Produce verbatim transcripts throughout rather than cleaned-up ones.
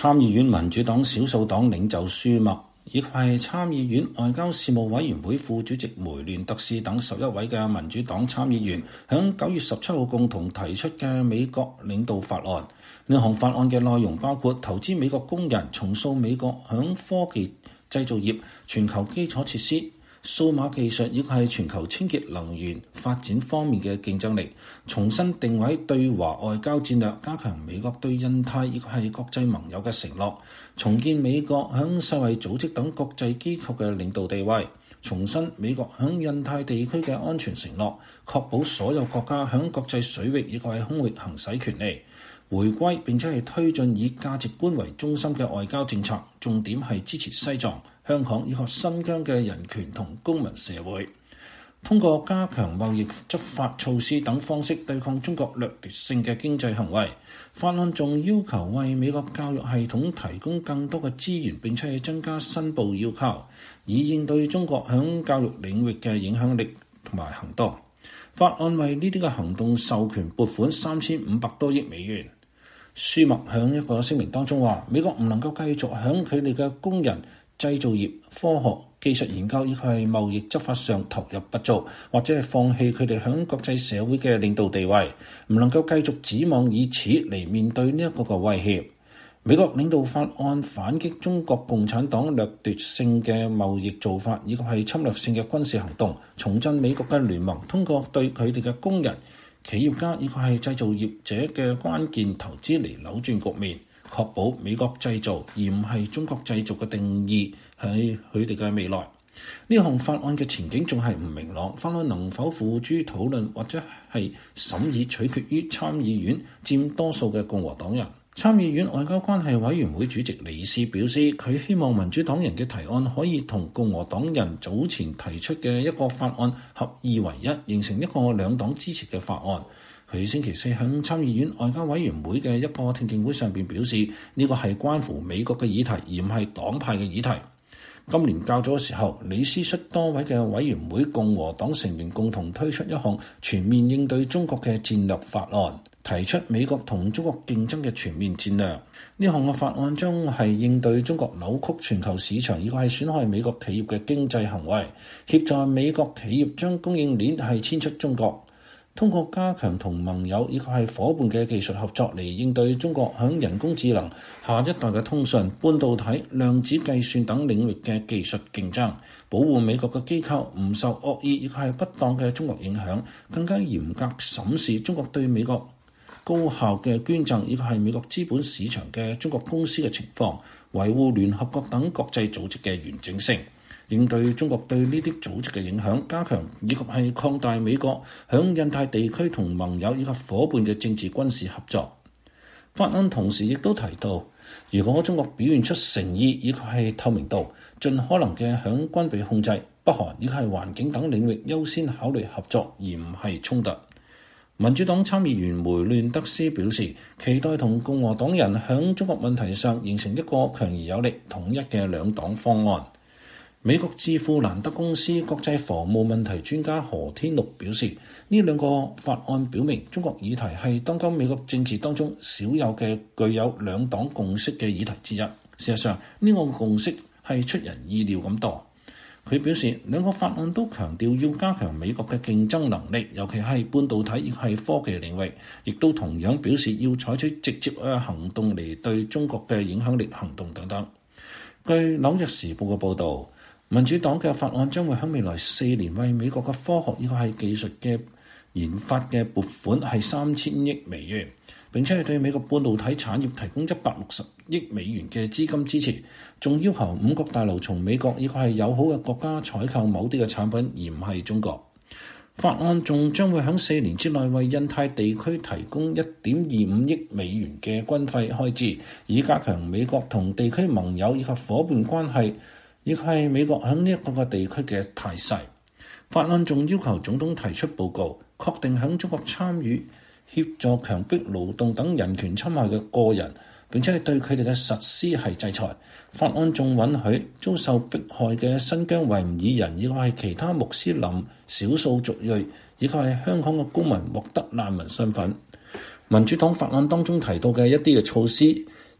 參議院民主黨少數黨領袖舒默，以及係參議院外交事務委員會副主席梅亂特斯等十一位嘅民主黨參議員，響九月十七號共同提出嘅美國領導法案。呢項法案嘅內容包括投資美國工人、重塑美國響科技製造業、全球基礎設施、數碼技術以及係全球清潔能源發展方面嘅競爭力，重新定位對華外交戰略，加強美國對印太以及係國際盟友嘅承諾，重建美國響世衛組織等國際機構嘅領導地位，重申美國響印太地區嘅安全承諾，確保所有國家響國際水域以及係空域行使權利，回歸並且係推進以價值觀為中心嘅外交政策，重點係支持西藏、香港以及新疆嘅人權同公民社會，通過加強貿易執法措施等方式對抗中國掠奪性嘅經濟行為。法案仲要求為美國教育系統提供更多嘅資源，並且係增加申報要求，以應對中國響教育領域嘅影響力同埋行動。法案為呢啲嘅行動授權撥款三千五百多億美元。舒默響一個聲明當中話，美國唔能夠繼續響佢哋嘅工人、製造業、科學、技術研究以及係貿易執法上投入不足，或者係放棄佢哋響國際社會嘅領導地位，唔能夠繼續指望以此嚟面對呢一個個威脅。美國領導法案反擊中國共產黨掠奪性嘅貿易做法，以及係侵略性嘅軍事行動，重振美國嘅聯盟，通過對佢哋嘅工人、企業家以及係製造業者嘅關鍵投資嚟扭轉局面，確保美國製造而唔係中國製造嘅定義喺佢哋嘅未來。呢項法案嘅前景仲係唔明朗，法案能否付諸討論或者係審議取決於參議院佔多數嘅共和黨人。參議院外交關係委員會主席李斯表示，佢希望民主黨人嘅提案可以同共和黨人早前提出嘅一個法案合二為一，形成一個兩黨支持嘅法案。佢星期四喺參議院外交委員會嘅一個聽證會上邊表示，呢個係關乎美國嘅議題，而唔係黨派嘅議題。今年較早嘅時候，李斯率多位嘅委員會共和黨成員共同推出一項全面應對中國嘅戰略法案，提出美國同中國競爭嘅全面戰略。呢項嘅法案將係應對中國扭曲全球市場以及係損害美國企業嘅經濟行為，協助美國企業將供應鏈係遷出中國，通過加強同盟友以及係夥伴嘅技術合作嚟應對中國響人工智能、下一代嘅通訊、半導體、量子計算等領域嘅技術競爭，保護美國嘅機構唔受惡意以及係不當嘅中國影響，更加嚴格審視中國對美國高效嘅捐贈以及係美國資本市場嘅中國公司嘅情況，維護聯合國等國際組織嘅完整性，應對中國對呢啲組織嘅影響，加強以及係擴大美國響印太地區同盟友以及夥伴嘅政治軍事合作。法案同時亦都提到，如果中國表現出誠意以及係透明度，盡可能嘅響軍備控制、北韓以及係環境等領域優先考慮合作，而唔係衝突。民主黨參議員梅亂德斯表示，期待同共和黨人響中國問題上形成一個強而有力、統一嘅兩黨方案。美國智庫蘭德公司國際防務問題專家何天祿表示，呢兩個法案表明中國議題係當今美國政治當中少有嘅具有兩黨共識嘅議題之一。事實上，呢個共識係出人意料咁多。佢表示，兩個法案都強調要加強美國嘅競爭能力，尤其係半導體亦係科技領域，亦都同樣表示要採取直接嘅行動嚟對中國嘅影響力行動等等。據紐約時報嘅報導，民主黨嘅法案將會喺未來四年為美國嘅科學以及係技術嘅研發嘅撥款係三千億美元，並且係對美國半導體產業提供一百六十億美元嘅資金支持，仲要求五角大樓從美國以及係友好嘅國家採購某啲嘅產品，而唔係中國。法案仲將會喺四年之內為印太地區提供一點二五億美元嘅軍費開支，以加強美國同地區盟友以及夥伴關係，亦係美國喺呢一個個地區嘅態勢。法案仲要求總統提出報告，確定喺中國參與協助強迫勞動等人權侵害嘅個人，並且係對佢哋嘅實施係制裁。法案仲允許遭受迫害嘅新疆維吾爾人，以及係其他穆斯林少數族裔，以及係香港嘅公民獲得難民身份。民主黨法案當中提到嘅一啲嘅措施，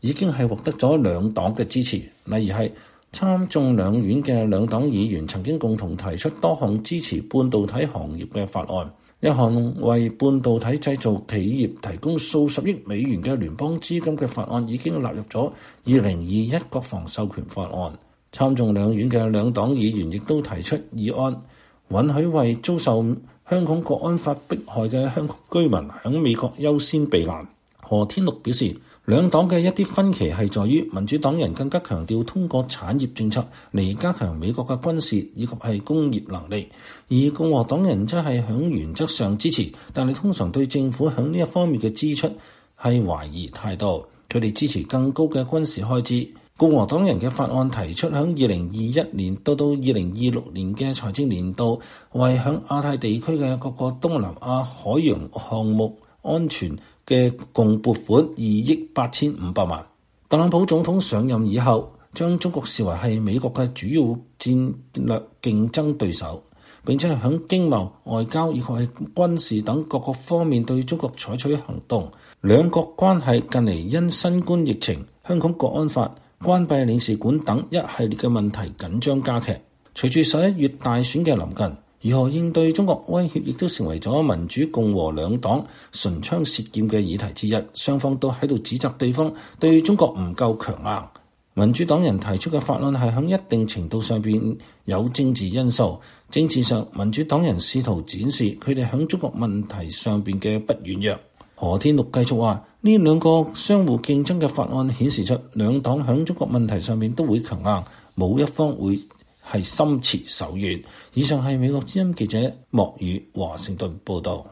已經係獲得咗兩黨嘅支持，例如係參眾兩院嘅兩黨議員曾經共同提出多項支持半導體行業嘅法案。一項為半導體製造企業提供數十億美元嘅聯邦資金嘅法案已經納入咗二零二一國防授權法案。參眾兩院嘅兩黨議員亦都提出議案，允許為遭受香港國安法迫害嘅香港居民喺美國優先避難。何天祿表示，兩黨嘅一啲分歧係在於民主黨人更加強調通過產業政策嚟加強美國嘅軍事以及係工業能力，而共和黨人則係響原則上支持，但係通常對政府響呢一方面嘅支出係懷疑態度。佢哋支持更高嘅軍事開支。共和黨人嘅法案提出響二零二一年到到二零二六年嘅財政年度，為響亞太地區嘅各個東南亞海洋項目安全嘅共撥款二億八千五百萬。特朗普總統上任以後，將中國視為係美國嘅主要戰略競爭對手，並且係響經貿、外交以及係軍事等各個方面對中國採取行動。兩國關係近嚟因新冠疫情、香港國安法、關閉領事館等一系列嘅問題緊張加劇。隨住十一月大選嘅臨近，如何應對中國威脅亦都成為咗民主共和兩黨唇槍舌劍嘅議題之一，雙方都喺度指責對方對中國唔夠強硬。民主黨人提出嘅法案係喺一定程度上邊有政治因素，政治上民主黨人試圖展示佢哋喺中國問題上邊嘅不軟弱。何天祿繼續話，呢兩個相互競爭嘅法案顯示出兩黨喺中國問題上面都會強硬，冇一方會係心慈手軟。以上係美國之音記者莫宇華盛頓報道。